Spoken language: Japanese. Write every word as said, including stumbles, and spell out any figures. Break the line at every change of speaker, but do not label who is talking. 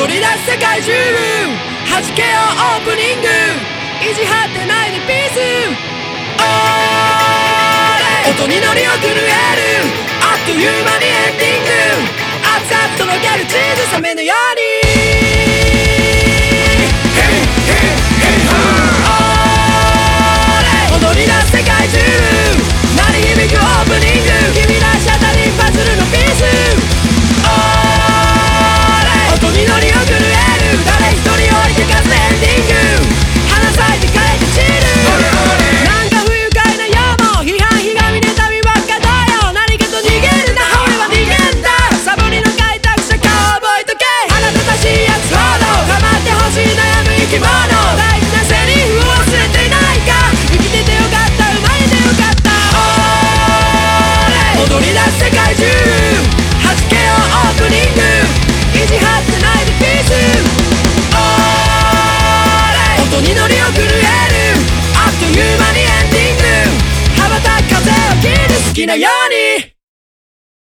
踊り出す世界中弾けよオープニング意地張ってないでピースオーレ音に乗り遅れるあっという間にエンディング熱々とろけるチーズサメのように踊り出す世界中鳴り響くオープニング君らしゃたりパズルのピースオーレ音に乗り遅れる誰一人置いてかずエンディング花咲いて帰って散るなんか不愉快な世も批判ひがみで旅ばっかだよ何かと逃げるな俺は逃げんだサボりの開拓者顔覚えとけ腹立たしいやつほど構ってほしい悩む生き物大事なセリフを忘れていないか生きててよかった生まれてよかった踊り出す世界中弾けよオープニング意地張ってないでピースオーレ音に乗り遅れるあっという間にエンディング羽ばたく風を切る好きなように